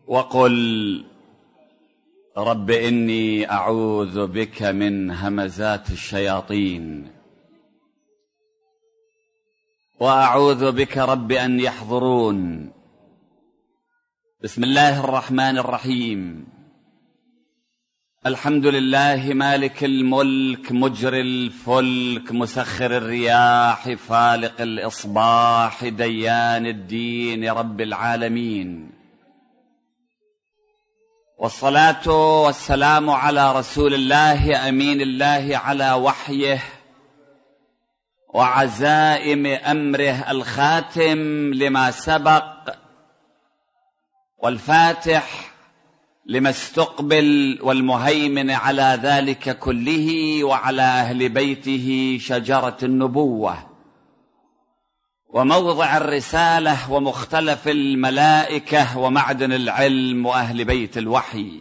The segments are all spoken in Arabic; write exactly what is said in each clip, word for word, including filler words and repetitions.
وقل رب إني أعوذ بك من همزات الشياطين وأعوذ بك رب أن يحضرون. بسم الله الرحمن الرحيم. الحمد لله مالك الملك مجري الفلك مسخر الرياح فالق الإصباح ديان الدين رب العالمين، والصلاة والسلام على رسول الله أمين الله على وحيه وعزائم أمره الخاتم لما سبق والفاتح لما استقبل والمهيمن على ذلك كله، وعلى أهل بيته شجرة النبوة وموضع الرسالة ومختلف الملائكة ومعدن العلم وأهل بيت الوحي.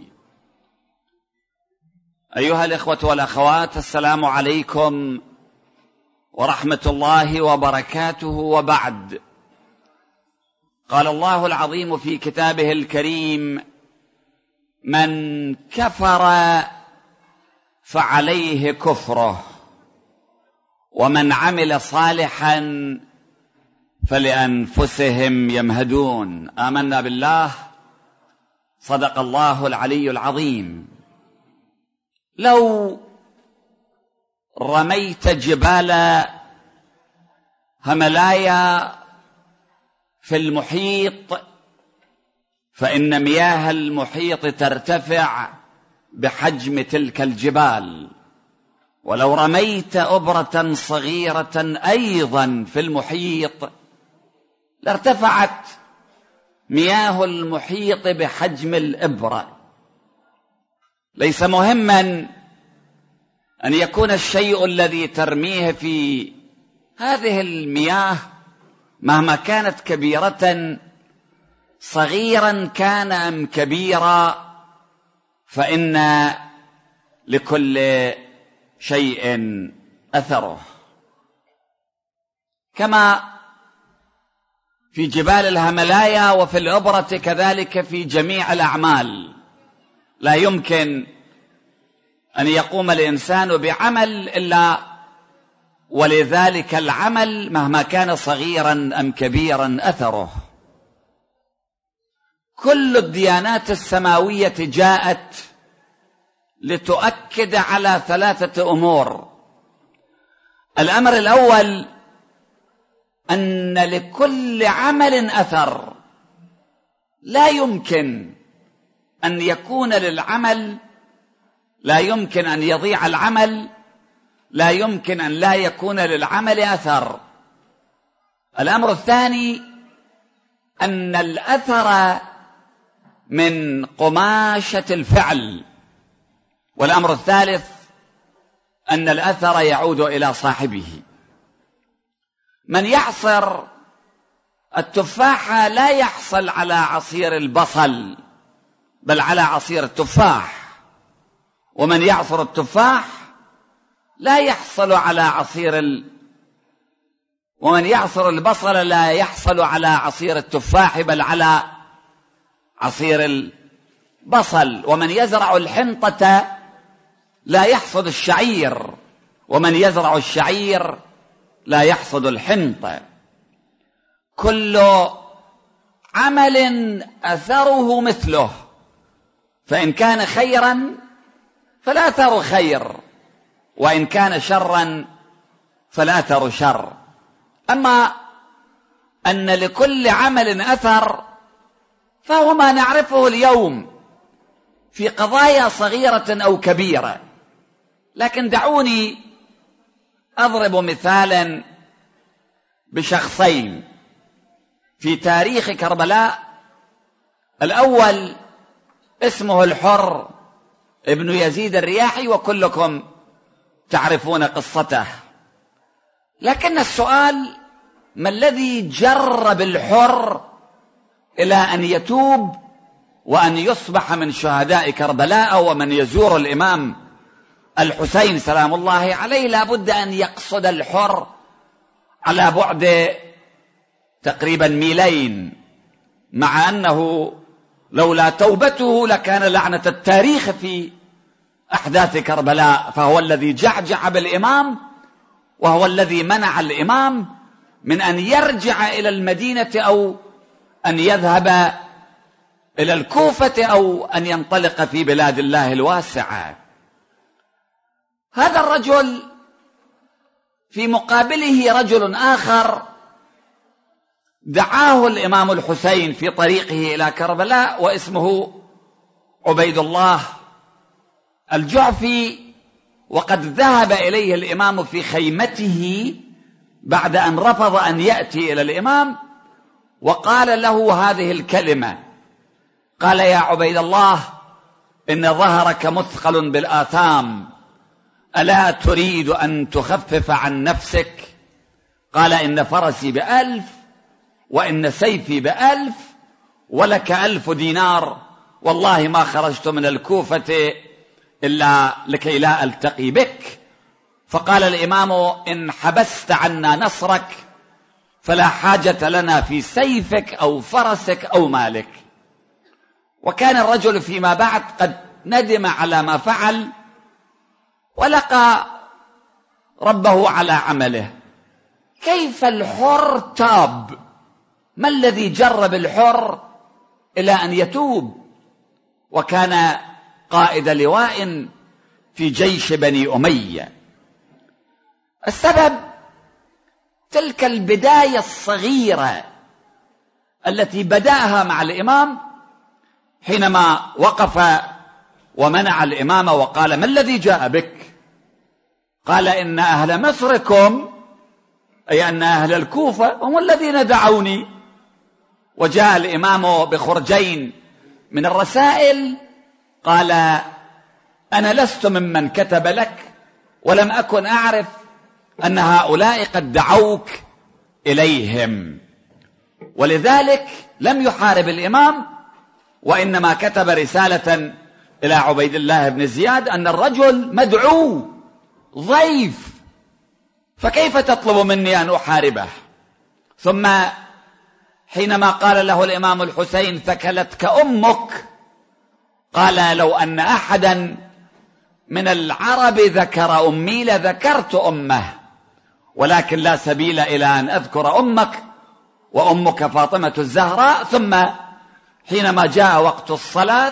أيها الإخوة والأخوات، السلام عليكم ورحمة الله وبركاته، وبعد. قال الله العظيم في كتابه الكريم: من كفر فعليه كفره ومن عمل صالحا فلأنفسهم يمهدون. آمنا بالله، صدق الله العلي العظيم. لو رميت جبال هملايا في المحيط فإن مياه المحيط ترتفع بحجم تلك الجبال، ولو رميت أبرة صغيرة أيضا في المحيط لارتفعت مياه المحيط بحجم الإبرة. ليس مهما أن يكون الشيء الذي ترميه في هذه المياه مهما كانت كبيرة، صغيرا كان أم كبيرا، فإن لكل شيء أثره. كما في جبال الهملايا وفي الإبرة كذلك في جميع الأعمال، لا يمكن أن يقوم الإنسان بعمل إلا ولذلك العمل مهما كان صغيرا أم كبيرا أثره. كل الديانات السماوية جاءت لتؤكد على ثلاثة أمور. الأمر الأول أن لكل عمل أثر، لا يمكن أن يكون للعمل، لا يمكن أن يضيع العمل، لا يمكن أن لا يكون للعمل أثر. الأمر الثاني أن الأثر من قماشة الفعل. والأمر الثالث أن الأثر يعود إلى صاحبه. من يعصر التفاحة لا يحصل على عصير البصل بل على عصير التفاح، ومن يعصر التفاح لا يحصل على عصير ال... ومن يعصر البصل لا يحصل على عصير التفاح بل على عصير البصل. ومن يزرع الحنطة لا يحصد الشعير، ومن يزرع الشعير لا يحصد الحنطة. كل عمل أثره مثله، فإن كان خيرا فالأثر خير، وإن كان شرا فالأثر شر. أما أن لكل عمل أثر فهو ما نعرفه اليوم في قضايا صغيرة أو كبيرة. لكن دعوني أضرب مثالا بشخصين في تاريخ كربلاء. الأول اسمه الحر ابن يزيد الرياحي، وكلكم تعرفون قصته. لكن السؤال: ما الذي جرب الحر إلى أن يتوب وأن يصبح من شهداء كربلاء ومن يزور الإمام الحسين سلام الله عليه؟ لا بد أن يقصد الحر على بعد تقريبا ميلين، مع أنه لولا توبته لكان لعنة التاريخ في أحداث كربلاء، فهو الذي جعجع بالإمام، وهو الذي منع الإمام من أن يرجع إلى المدينة أو أن يذهب إلى الكوفة أو أن ينطلق في بلاد الله الواسعة. هذا الرجل في مقابله رجل آخر دعاه الإمام الحسين في طريقه إلى كربلاء، واسمه عبيد الله الجعفي، وقد ذهب إليه الإمام في خيمته بعد أن رفض أن يأتي إلى الإمام، وقال له هذه الكلمة، قال: يا عبيد الله، إن ظهرك مثقل بالآثام، ألا تريد أن تخفف عن نفسك؟ قال: إن فرسي بألف، وإن سيفي بألف، ولك ألف دينار، والله ما خرجت من الكوفة إلا لكي لا ألتقي بك. فقال الإمام: إن حبست عنا نصرك فلا حاجة لنا في سيفك أو فرسك أو مالك. وكان الرجل فيما بعد قد ندم على ما فعل، ولقى ربه على عمله. كيف الحر تاب؟ ما الذي جرب الحر إلى أن يتوب؟ وكان قائد لواء في جيش بني أمية. السبب تلك البداية الصغيرة التي بدأها مع الإمام حينما وقف ومنع الإمام وقال: ما الذي جاء بك؟ قال: إن أهل مصركم، أي أن أهل الكوفة، هم الذين دعوني. وجاء الإمام بخرجين من الرسائل، قال: أنا لست ممن كتب لك، ولم أكن أعرف أن هؤلاء قد دعوك إليهم، ولذلك لم يحارب الإمام، وإنما كتب رسالة إلى عبيد الله بن زياد أن الرجل مدعو ضيف، فكيف تطلب مني أن أحاربه؟ ثم حينما قال له الإمام الحسين: ثكلتك أمك، قال: لو أن أحدا من العرب ذكر أمي لذكرت أمه، ولكن لا سبيل إلى أن أذكر أمك، وأمك فاطمة الزهراء. ثم حينما جاء وقت الصلاة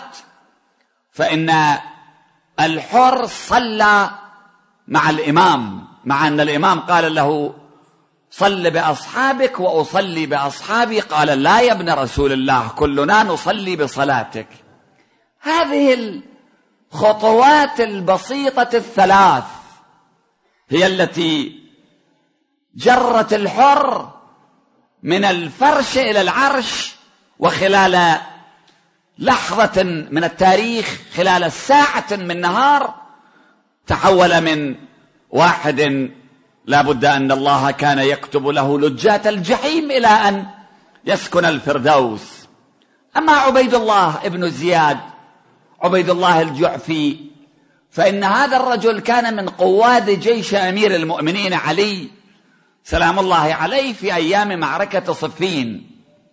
فإن الحر صلى مع الإمام، مع أن الإمام قال له: صل بأصحابك وأصلي بأصحابي. قال: لا يا ابن رسول الله، كلنا نصلي بصلاتك. هذه الخطوات البسيطة الثلاث هي التي جرت الحر من الفرش إلى العرش، وخلال لحظة من التاريخ، خلال ساعة من نهار، تحول من واحد لا بد أن الله كان يكتب له لجات الجحيم إلى أن يسكن الفردوس. أما عبيد الله ابن زياد، عبيد الله الجعفي، فإن هذا الرجل كان من قواد جيش أمير المؤمنين علي سلام الله عليه في أيام معركة صفين،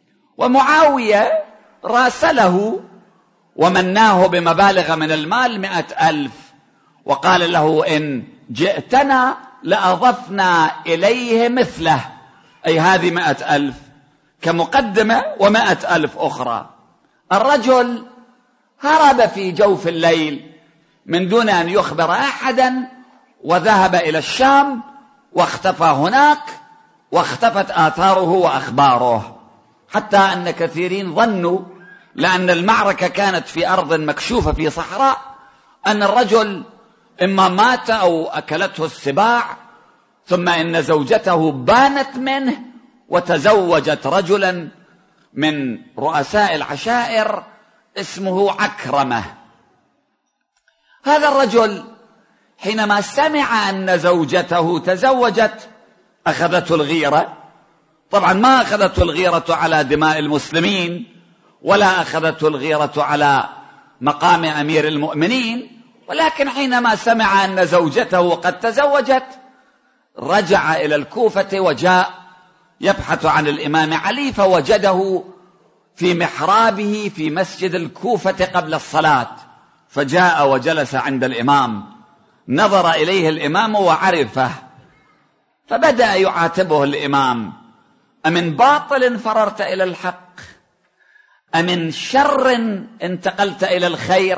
ومعاوية راسله ومناه بمبالغ من المال مئة ألف، وقال له: إن جئتنا لأضفنا إليه مثله، أي هذه مئة ألف كمقدمة ومئة ألف أخرى. الرجل هرب في جوف الليل من دون أن يخبر أحدا، وذهب إلى الشام واختفى هناك، واختفت آثاره وأخباره، حتى أن كثيرين ظنوا، لأن المعركة كانت في أرض مكشوفة في صحراء، أن الرجل إما مات أو أكلته السباع، ثم إن زوجته بانت منه وتزوجت رجلا من رؤساء العشائر اسمه عكرمة. هذا الرجل حينما سمع أن زوجته تزوجت أخذته الغيرة. طبعا ما أخذته الغيرة على دماء المسلمين، ولا أخذته الغيرة على مقام أمير المؤمنين، ولكن حينما سمع أن زوجته قد تزوجت رجع إلى الكوفة وجاء يبحث عن الإمام علي، فوجده في محرابه في مسجد الكوفة قبل الصلاة، فجاء وجلس عند الإمام، نظر إليه الإمام وعرفه، فبدأ يعاتبه الإمام: أمن باطل فررت إلى الحق؟ أمن شر انتقلت إلى الخير؟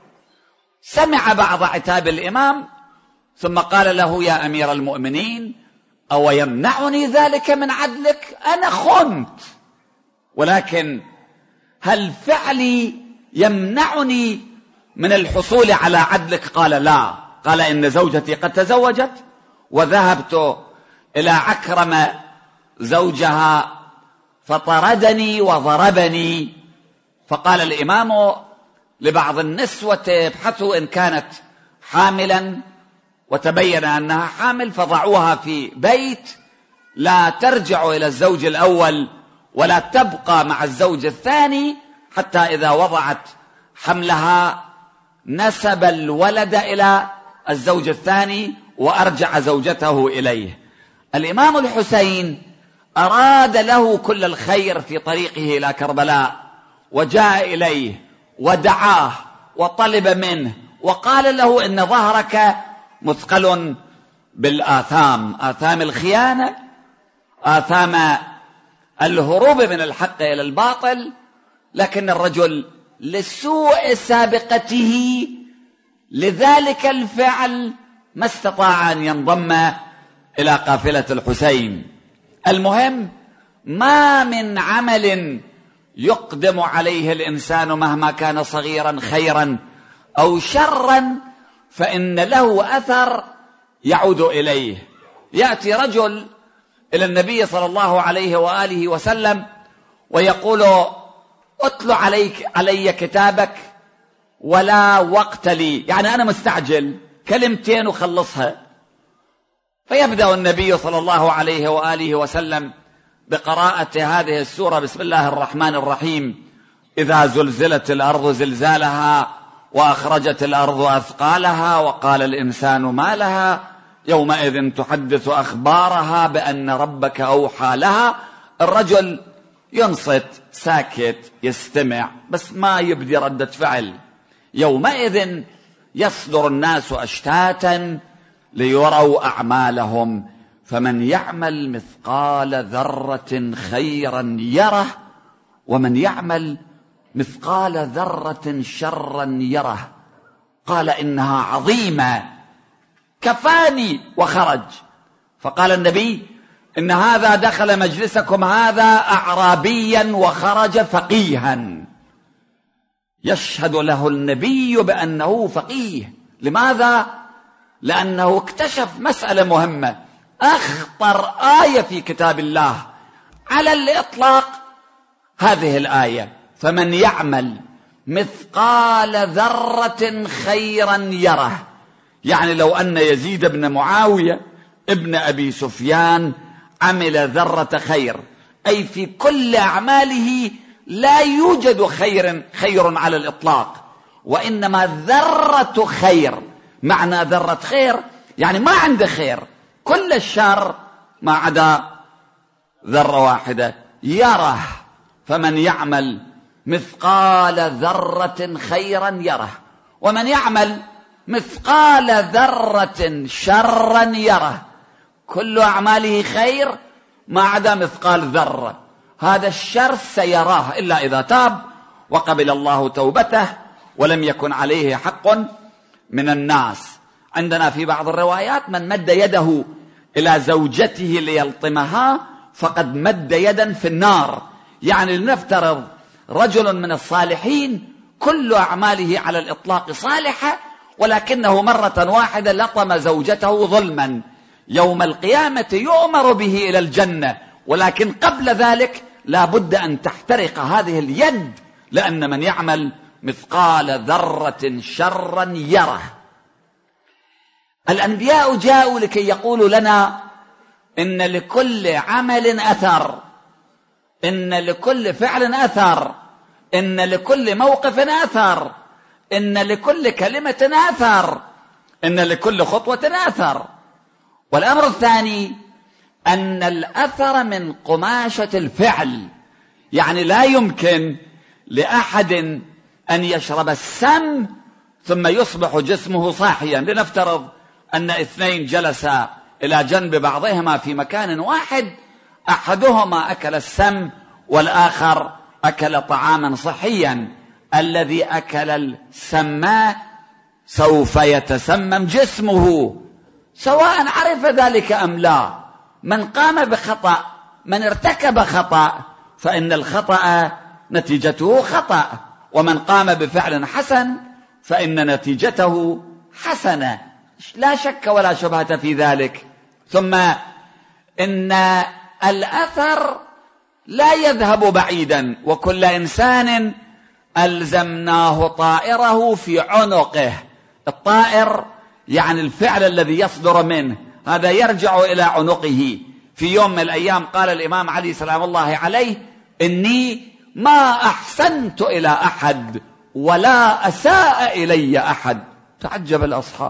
سمع بعض عتاب الإمام ثم قال له: يا أمير المؤمنين، أو يمنعني ذلك من عدلك؟ أنا خنت، ولكن هل فعلي يمنعني من الحصول على عدلك؟ قال: لا. قال: إن زوجتي قد تزوجت، وذهبت إلى عكرمة زوجها فطردني وضربني. فقال الإمام لبعض النسوة: ابحثوا إن كانت حاملا، وتبين أنها حامل، فضعوها في بيت لا ترجع إلى الزوج الأول ولا تبقى مع الزوج الثاني، حتى إذا وضعت حملها نسب الولد إلى الزوج الثاني وأرجع زوجته إليه. الإمام الحسين أراد له كل الخير في طريقه إلى كربلاء، وجاء إليه ودعاه وطلب منه وقال له: إن ظهرك مثقل بالآثام، آثام الخيانة، آثام الهروب من الحق إلى الباطل. لكن الرجل لسوء سابقته لذلك الفعل ما استطاع أن ينضم إلى قافلة الحسين. المهم، ما من عمل يقدم عليه الإنسان مهما كان صغيرا خيرا أو شرا فإن له أثر يعود إليه. يأتي رجل إلى النبي صلى الله عليه وآله وسلم ويقول: أتل عليك علي كتابك ولا وقت لي، يعني أنا مستعجل، كلمتين وخلصها. فيبدأ النبي صلى الله عليه وآله وسلم بقراءة هذه السورة: بسم الله الرحمن الرحيم، إذا زلزلت الأرض زلزالها وأخرجت الأرض أثقالها وقال الإنسان ما لها يومئذ تحدث أخبارها بأن ربك أوحى لها. الرجل ينصت ساكت يستمع، بس ما يبدي ردة فعل. يومئذ يصدر الناس أشتاتا ليروا أعمالهم، فمن يعمل مثقال ذرة خيرا يره، ومن يعمل مثقال ذرة شرا يره. قال: إنها عظيمة، كفاني، وخرج. فقال النبي: إن هذا دخل مجلسكم هذا أعرابيا وخرج فقيها. يشهد له النبي بأنه فقيه. لماذا؟ لأنه اكتشف مسألة مهمة، أخطر آية في كتاب الله على الإطلاق هذه الآية: فمن يعمل مثقال ذرة خيرا يره. يعني لو أن يزيد بن معاوية ابن أبي سفيان عمل ذرة خير، أي في كل أعماله لا يوجد خير خير على الإطلاق، وإنما ذرة خير. معنى ذرة خير يعني ما عنده خير، كل الشر ما عدا ذرة واحدة يره. فمن يعمل مثقال ذرة خيرا يره، ومن يعمل مثقال ذرة شرا يره. كل أعماله خير ما عدا مثقال ذرة، هذا الشر سيراه إلا إذا تاب وقبل الله توبته ولم يكن عليه حق من الناس. عندنا في بعض الروايات: من مد يده إلى زوجته ليلطمها فقد مد يدا في النار. يعني لنفترض رجل من الصالحين كل أعماله على الإطلاق صالحة، ولكنه مرة واحدة لطم زوجته ظلما، يوم القيامة يؤمر به إلى الجنة، ولكن قبل ذلك لا بد أن تحترق هذه اليد، لأن من يعمل مثقال ذرة شرا يره. الأنبياء جاءوا لكي يقولوا لنا إن لكل عمل أثر، إن لكل فعل أثر، إن لكل موقف أثر، إن لكل كلمة أثر، إن لكل خطوة أثر. والأمر الثاني أن الأثر من قماشة الفعل، يعني لا يمكن لأحد أن يشرب السم ثم يصبح جسمه صاحيا. لنفترض أن اثنين جلسا إلى جنب بعضهما في مكان واحد، أحدهما أكل السم والآخر أكل طعاما صحيا. الذي أكل السم سوف يتسمم جسمه سواء عرف ذلك أم لا. من قام بخطأ، من ارتكب خطأ، فإن الخطأ نتيجته خطأ، ومن قام بفعل حسن فإن نتيجته حسنة، لا شك ولا شبهة في ذلك. ثم إن الأثر لا يذهب بعيدا، وكل إنسان ألزمناه طائره في عنقه. الطائر يعني الفعل الذي يصدر منه، هذا يرجع إلى عنقه. في يوم من الأيام قال الإمام علي سلام الله عليه: إني ما أحسنت إلى أحد ولا أساء إلي أحد. تعجب الأصحاب،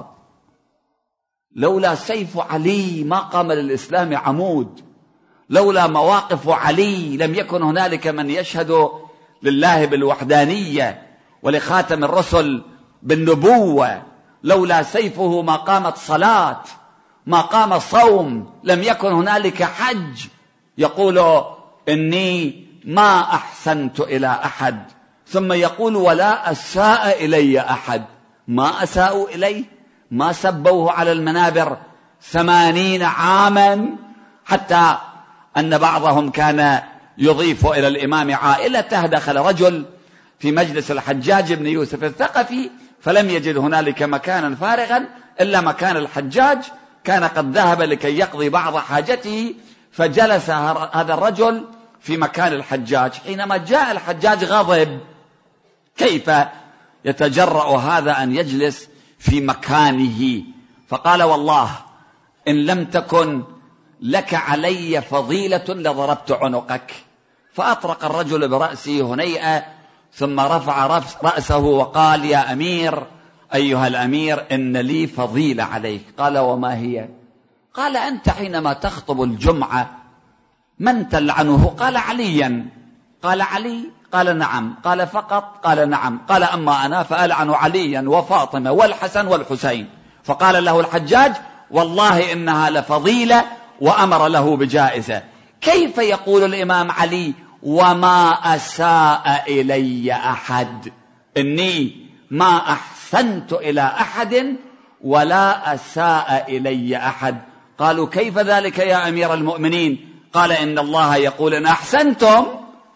لولا سيف علي ما قام للإسلام عمود، لولا مواقف علي لم يكن هنالك من يشهد لله بالوحدانية ولخاتم الرسل بالنبوة، لولا سيفه ما قامت صلاة، ما قام صوم، لم يكن هنالك حج. يقول: إني ما أحسنت إلى أحد، ثم يقول: ولا أساء إلي أحد. ما أساءوا إليه، ما سبوه على المنابر ثمانين عاما، حتى أن بعضهم كان يضيف إلى الإمام عائلته. دخل رجل في مجلس الحجاج بن يوسف الثقفي فلم يجد هنالك مكانا فارغا إلا مكان الحجاج، كان قد ذهب لكي يقضي بعض حاجته، فجلس هذا الرجل في مكان الحجاج. حينما جاء الحجاج غضب: كيف يتجرأ هذا أن يجلس في مكانه؟ فقال: والله إن لم تكن لك علي فضيلة لضربت عنقك. فأطرق الرجل برأسه هنيئة، ثم رفع رأسه وقال: يا أمير، أيها الأمير، إن لي فضيلة عليك. قال: وما هي؟ قال: أنت حينما تخطب الجمعة من تلعنه؟ قال: عليا. قال: علي؟ قال: نعم. قال: فقط؟ قال: نعم. قال: أما أنا فألعن عليا وفاطمة والحسن والحسين. فقال له الحجاج: والله إنها لفضيلة، وأمر له بجائزة. كيف يقول الإمام علي: وما أساء إلي أحد؟ إني ما أحسنت إلى أحد ولا أساء إلي أحد. قالوا: كيف ذلك يا أمير المؤمنين؟ قال: إن الله يقول: إن أحسنتم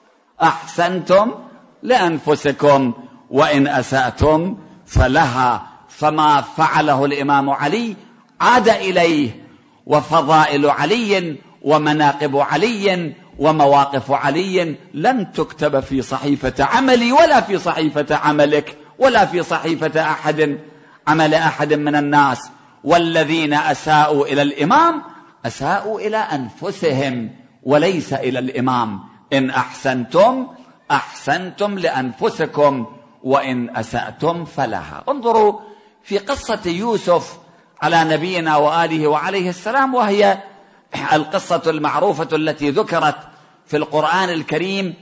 أحسنتم لأنفسكم وإن أسأتم فلها. فما فعله الإمام علي عاد إليه، وفضائل علي ومناقب علي ومواقف علي لم تكتب في صحيفة عملي ولا في صحيفة عملك ولا في صحيفة أحد عمل أحد من الناس. والذين أساءوا إلى الإمام أساءوا إلى أنفسهم وليس إلى الإمام. إن أحسنتم أحسنتم لأنفسكم وإن أسأتم فلها. انظروا في قصة يوسف على نبينا وآله وعليه السلام، وهي القصة المعروفة التي ذكرت في القرآن الكريم.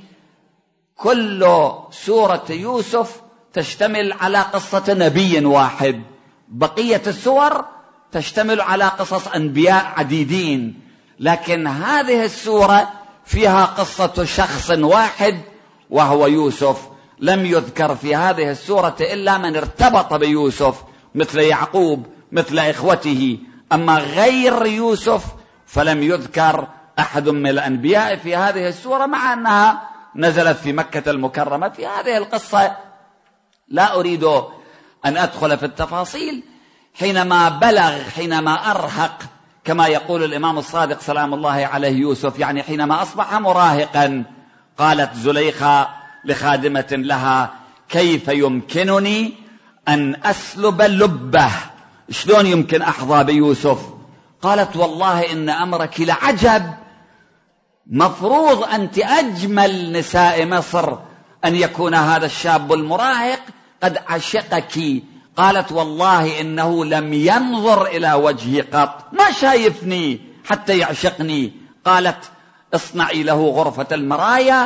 كل سورة يوسف تشتمل على قصة نبي واحد، بقية السور تشتمل على قصص أنبياء عديدين، لكن هذه السورة فيها قصة شخص واحد وهو يوسف. لم يذكر في هذه السورة إلا من ارتبط بيوسف مثل يعقوب مثل إخوته، أما غير يوسف فلم يذكر أحد من الأنبياء في هذه السورة، مع أنها نزلت في مكة المكرمة. في هذه القصة لا أريد أن أدخل في التفاصيل. حينما بلغ، حينما أرهق، كما يقول الإمام الصادق سلام الله عليه يوسف، يعني حينما أصبح مراهقا، قالت زليخة لخادمة لها: كيف يمكنني أن أسلب لبه؟ شلون يمكن أحظى بيوسف؟ قالت: والله إن أمرك لعجب، مفروض أنت أجمل نساء مصر أن يكون هذا الشاب المراهق قد عشقك. قالت: والله إنه لم ينظر إلى وجهي قط، ما شايفني حتى يعشقني. قالت: اصنعي له غرفة المرايا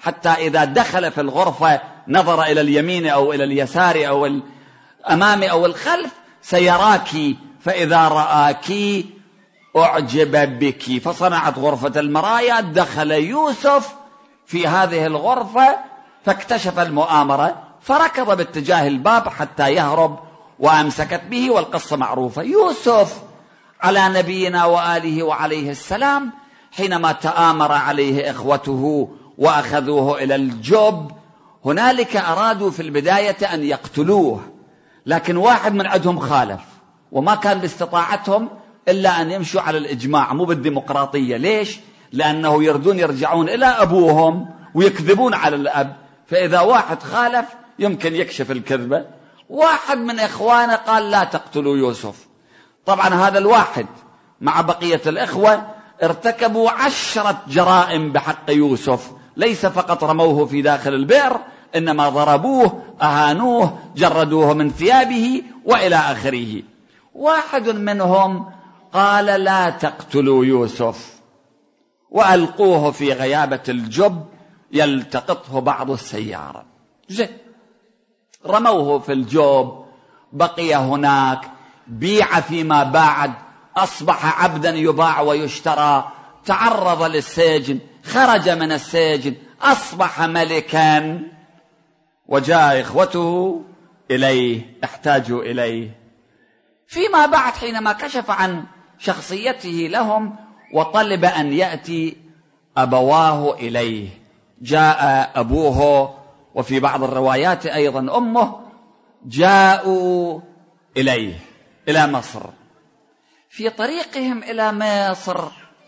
حتى إذا دخل في الغرفة نظر إلى اليمين أو إلى اليسار أو الأمام أو الخلف سيراك، فإذا رآك أعجب بك. فصنعت غرفة المرايا، دخل يوسف في هذه الغرفة فاكتشف المؤامرة، فركض باتجاه الباب حتى يهرب وأمسكت به، والقصة معروفة. يوسف على نبينا وآله وعليه السلام حينما تآمر عليه إخوته وأخذوه إلى الجب، هنالك أرادوا في البداية أن يقتلوه، لكن واحد من عندهم خالف، وما كان باستطاعتهم إلا أن يمشوا على الإجماع مو بالديمقراطية. ليش؟ لأنه يردون يرجعون إلى أبوهم ويكذبون على الأب، فإذا واحد خالف يمكن يكشف الكذبة. واحد من إخوانه قال لا تقتلوا يوسف. طبعا هذا الواحد مع بقية الإخوة ارتكبوا عشرة جرائم بحق يوسف، ليس فقط رموه في داخل البئر، إنما ضربوه، أهانوه، جردوه من ثيابه وإلى آخره. واحد منهم قال لا تقتلوا يوسف وألقوه في غيابة الجب يلتقطه بعض السيارة. زين، رموه في الجب، بقي هناك، بيع فيما بعد، أصبح عبدا يباع ويشترى، تعرض للسجن، خرج من السجن، أصبح ملكا، وجاء إخوته إليه، احتاجوا إليه. فيما بعد حينما كشف عن شخصيته لهم وطلب أن يأتي أبواه إليه، جاء أبوه، وفي بعض الروايات أيضا أمه، جاءوا إليه إلى مصر. في طريقهم إلى مصر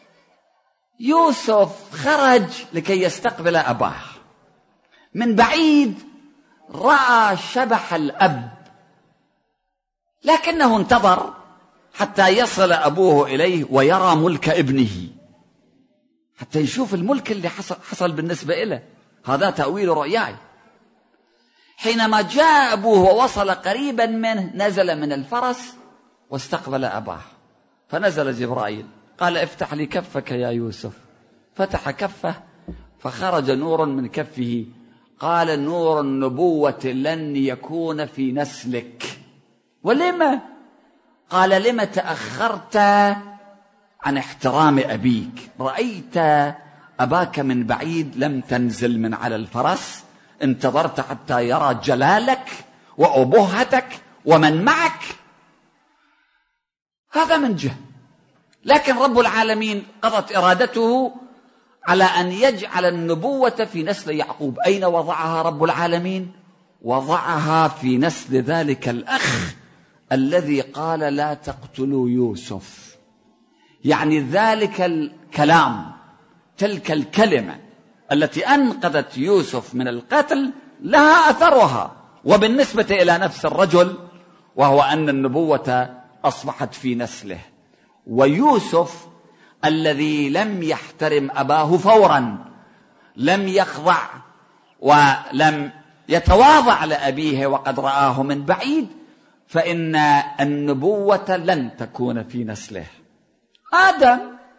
يوسف خرج لكي يستقبل أباه. من بعيد رأى شبح الأب، لكنه انتظر حتى يصل أبوه إليه ويرى ملك ابنه، حتى يشوف الملك اللي حصل, حصل بالنسبة إله. هذا تأويل رؤياي. حينما جاء أبوه ووصل قريبا منه، نزل من الفرس واستقبل أباه. فنزل جبرائيل قال افتح لي كفك يا يوسف. فتح كفه فخرج نور من كفه. قال نور النبوة لن يكون في نسلك. ولما؟ قال لما تأخرت عن احترام أبيك؟ رأيت أباك من بعيد، لم تنزل من على الفرس، انتظرت حتى يرى جلالك وأبهتك ومن معك. هذا من جهة. لكن رب العالمين قضت إرادته على أن يجعل النبوة في نسل يعقوب. أين وضعها رب العالمين؟ وضعها في نسل ذلك الأخ الذي قال لا تقتلوا يوسف. يعني ذلك الكلام، تلك الكلمة التي أنقذت يوسف من القتل لها أثرها، وبالنسبة إلى نفس الرجل، وهو أن النبوة أصبحت في نسله. ويوسف الذي لم يحترم أباه فورا، لم يخضع ولم يتواضع لأبيه وقد رآه من بعيد، فإن النبوة لن تكون في نسله. آدم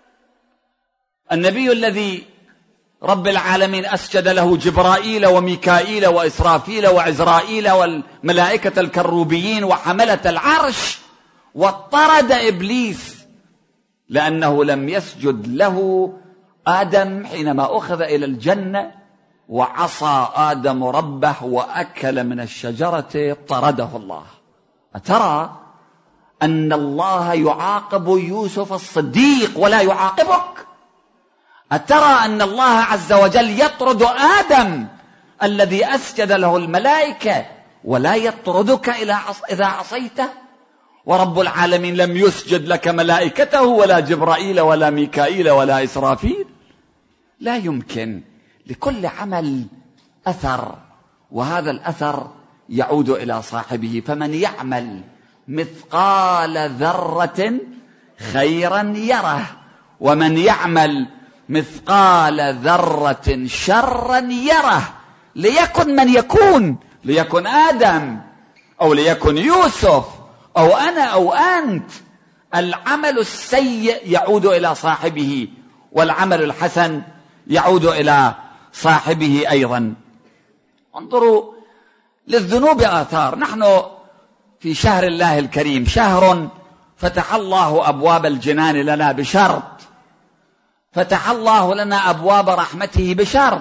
النبي الذي رب العالمين أسجد له جبرائيل وميكائيل وإسرافيل وعزرائيل والملائكة الكروبيين وحملة العرش، واطرد إبليس لأنه لم يسجد له آدم حينما أخذ إلى الجنة، وعصى آدم ربه وأكل من الشجرة، طرده الله. أترى أن الله يعاقب يوسف الصديق ولا يعاقبك؟ أترى أن الله عز وجل يطرد آدم الذي أسجد له الملائكة ولا يطردك إذا عصيته؟ ورب العالمين لم يسجد لك ملائكته ولا جبرائيل ولا ميكائيل ولا إسرافيل. لا يمكن. لكل عمل أثر، وهذا الأثر يعود إلى صاحبه. فمن يعمل مثقال ذرة خيرا يره، ومن يعمل مثقال ذرة شرا يره. ليكن من يكون، ليكن آدم أو ليكن يوسف أو أنا أو أنت، العمل السيء يعود إلى صاحبه، والعمل الحسن يعود إلى صاحبه أيضا. انظروا للذنوب آثار. نحن في شهر الله الكريم، شهر فتح الله أبواب الجنان لنا بشرط، فتح الله لنا أبواب رحمته بشرط.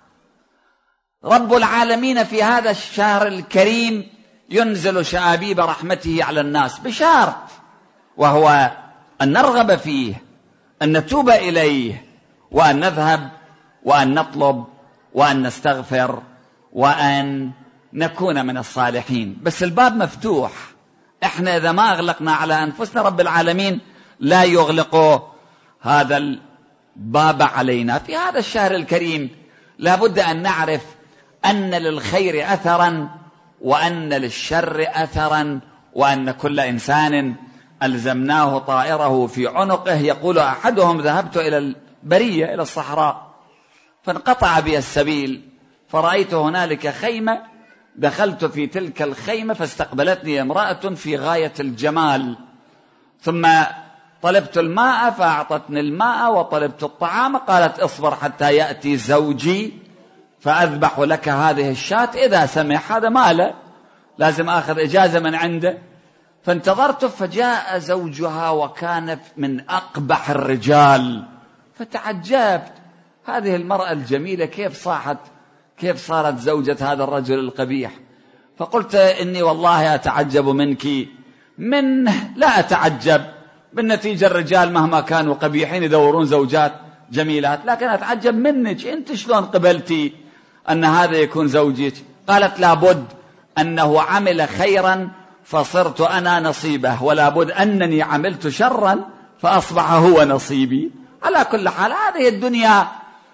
رب العالمين في هذا الشهر الكريم ينزل شآبيب رحمته على الناس بشرط، وهو أن نرغب فيه، أن نتوب إليه، وأن نذهب وأن نطلب وأن نستغفر وأن نكون من الصالحين. بس الباب مفتوح. احنا إذا ما أغلقنا على أنفسنا رب العالمين لا يغلق هذا الباب علينا. في هذا الشهر الكريم لابد أن نعرف أن للخير أثرا وأن للشر أثرا، وأن كل إنسان ألزمناه طائره في عنقه. يقول أحدهم: ذهبت إلى البرية إلى الصحراء فانقطع بي السبيل، فرأيت هنالك خيمة، دخلت في تلك الخيمة فاستقبلتني امرأة في غاية الجمال، ثم طلبت الماء فأعطتني الماء، وطلبت الطعام قالت: اصبر حتى يأتي زوجي فأذبح لك هذه الشاة إذا سمح. هذا ماله، لازم أخذ إجازة من عنده. فانتظرت فجاء زوجها وكان من أقبح الرجال، فتعجبت هذه المرأة الجميلة كيف صاحت كيف صارت زوجة هذا الرجل القبيح. فقلت: إني والله أتعجب منك. من لا أتعجب، بالنتيجة الرجال مهما كانوا قبيحين يدورون زوجات جميلات، لكن أتعجب منك أنت شلون قبلتي أن هذا يكون زوجك. قالت: لابد أنه عمل خيرا فصرت أنا نصيبه، ولابد أنني عملت شرا فأصبح هو نصيبي. على كل حال هذه الدنيا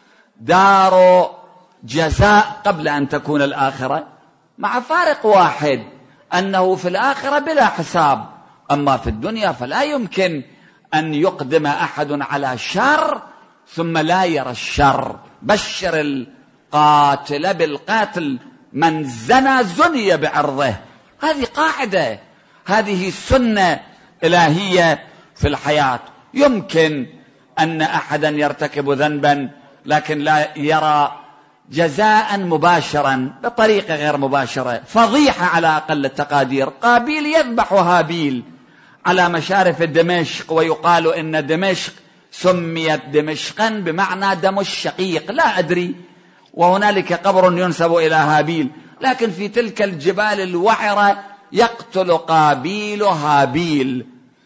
دار جزاء قبل أن تكون الآخرة، مع فارق واحد، أنه في الآخرة بلا حساب. أما في الدنيا فلا يمكن أن يقدم أحد على شر ثم لا يرى الشر. بشر القاتل بالقاتل، من زنى زني بعرضه. هذه قاعدة، هذه سنة إلهية في الحياة. يمكن أن أحدا يرتكب ذنبا لكن لا يرى جزاء مباشرا، بطريقة غير مباشرة، فضيحة على أقل التقادير. قابيل يذبح هابيل على مشارف دمشق، ويقال إن دمشق سميت دمشقا بمعنى دم الشقيق، لا أدري، وهنالك قبر ينسب إلى هابيل. لكن في تلك الجبال الوعرة يقتل قابيل هابيل،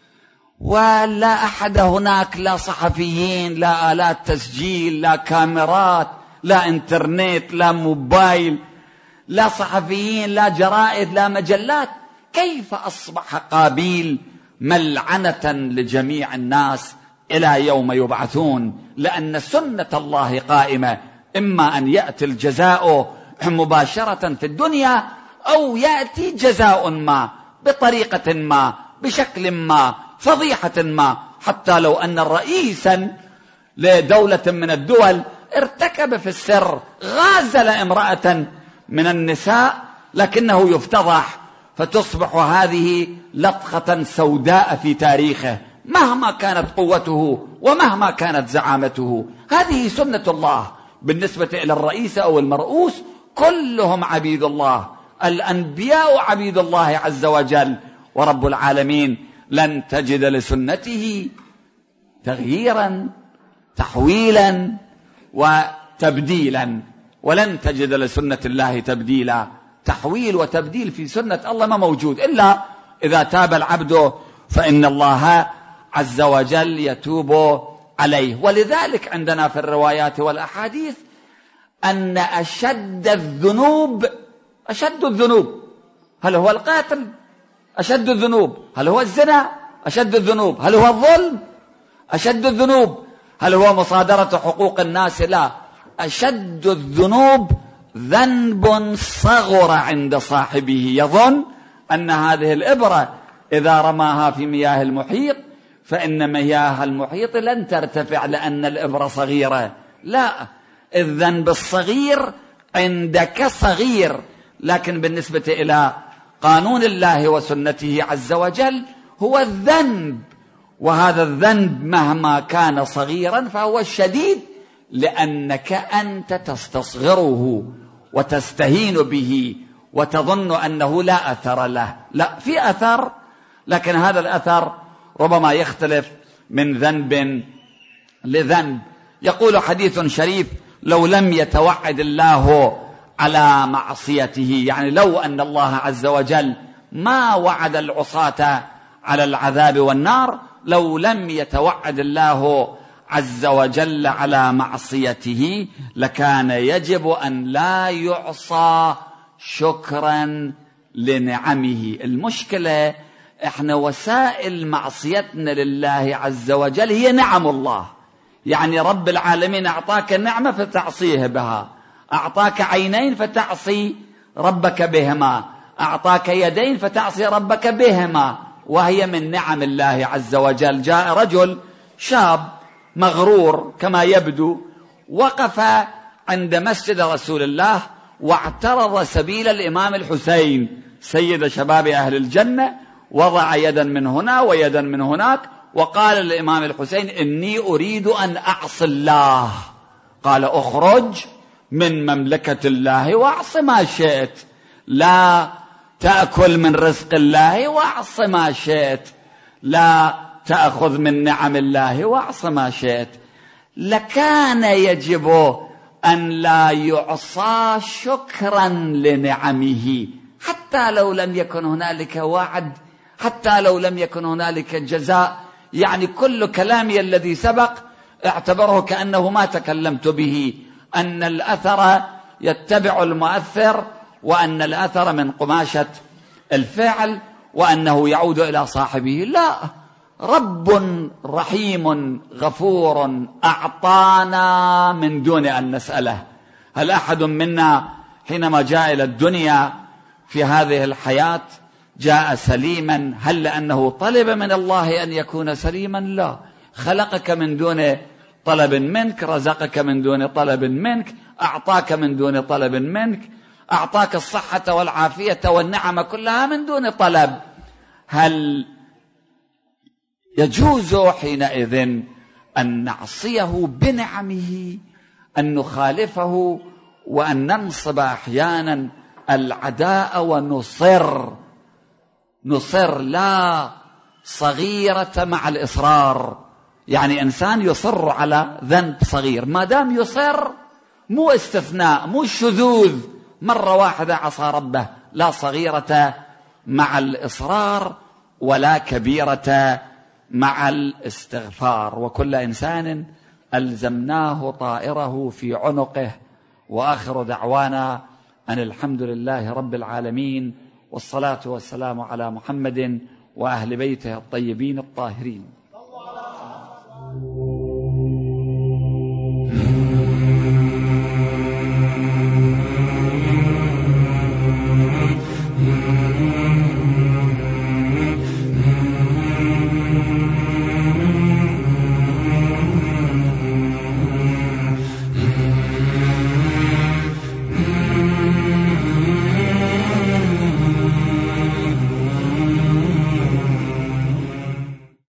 ولا أحد هناك، لا صحفيين، لا آلات تسجيل، لا كاميرات، لا انترنت، لا موبايل، لا صحفيين، لا جرائد، لا مجلات. كيف أصبح قابيل ملعنة لجميع الناس إلى يوم يبعثون؟ لأن سنة الله قائمة، إما أن يأتي الجزاء مباشرة في الدنيا، أو يأتي جزاء ما بطريقة ما بشكل ما فضيحة ما. حتى لو أن رئيسا لدولة من الدول ارتكب في السر، غازل امرأة من النساء، لكنه يفتضح، فتصبح هذه لطخة سوداء في تاريخه مهما كانت قوته ومهما كانت زعامته. هذه سنة الله بالنسبة إلى الرئيس أو المرؤوس، كلهم عبيد الله. الأنبياء عبيد الله عز وجل، ورب العالمين لن تجد لسنته تغييرا تحويلا وتبديلا، ولن تجد لسنة الله تبديلا. تحويل وتبديل في سنة الله ما موجود، إلا إذا تاب العبد فإن الله عز وجل يتوب عليه. ولذلك عندنا في الروايات والأحاديث أن أشد الذنوب أشد الذنوب هل هو القاتل؟ أشد الذنوب هل هو الزنا؟ أشد الذنوب هل هو الظلم؟ أشد الذنوب هل هو مصادرة حقوق الناس؟ لا، أشد الذنوب ذنب صغر عند صاحبه، يظن أن هذه الإبرة إذا رماها في مياه المحيط فإن مياه المحيط لن ترتفع لأن الإبرة صغيرة. لا، الذنب الصغير عندك صغير، لكن بالنسبة إلى قانون الله وسنته عز وجل هو الذنب، وهذا الذنب مهما كان صغيرا فهو الشديد لأنك أنت تستصغره وتستهين به وتظن أنه لا أثر له. لا، في أثر، لكن هذا الأثر ربما يختلف من ذنب لذنب. يقول حديث شريف: لو لم يتوعد الله على معصيته، يعني لو أن الله عز وجل ما وعد العصاة على العذاب والنار، لو لم يتوعد الله عز وجل على معصيته لكان يجب أن لا يعصى شكرا لنعمه. المشكلة احنا وسائل معصيتنا لله عز وجل هي نعم الله. يعني رب العالمين أعطاك النعمة فتعصيه بها، أعطاك عينين فتعصي ربك بهما، أعطاك يدين فتعصي ربك بهما، وهي من نعم الله عز وجل. جاء رجل شاب مغرور كما يبدو، وقف عند مسجد رسول الله واعترض سبيل الإمام الحسين سيد شباب أهل الجنة، وضع يدا من هنا ويدا من هناك، وقال للإمام الحسين: إني أريد أن أعصي الله. قال: أخرج من مملكة الله واعص ما شئت، لا تأكل من رزق الله واعص ما شئت، لا تأخذ من نعم الله واعص ما شئت. لكان يجب أن لا يعصى شكرا لنعمه، حتى لو لم يكن هنالك وعد، حتى لو لم يكن هنالك جزاء. يعني كل كلامي الذي سبق اعتبره كأنه ما تكلمت به، أن الأثر يتبع المؤثر، وأن الأثر من قماشة الفعل، وأنه يعود إلى صاحبه. لا، رب رحيم غفور أعطانا من دون أن نسأله. هل أحد منا حينما جاء إلى الدنيا في هذه الحياة جاء سليما هل لأنه طلب من الله أن يكون سليما؟ لا، خلقك من دون طلب منك، رزقك من دون طلب منك، أعطاك من دون طلب منك، أعطاك الصحة والعافية والنعم كلها من دون طلب. هل يجوز حينئذ أن نعصيه بنعمه، أن نخالفه، وأن ننصب أحيانا العداء ونصر نصر لا صغيرة مع الإصرار؟ يعني إنسان يصر على ذنب صغير، ما دام يصر، مو استثناء، مو شذوذ، مرة واحدة عصى ربه، لا صغيرة مع الإصرار ولا كبيرة مع الاستغفار. وكل إنسان ألزمناه طائره في عنقه. وآخر دعوانا أن الحمد لله رب العالمين، والصلاة والسلام على محمد وأهل بيته الطيبين الطاهرين.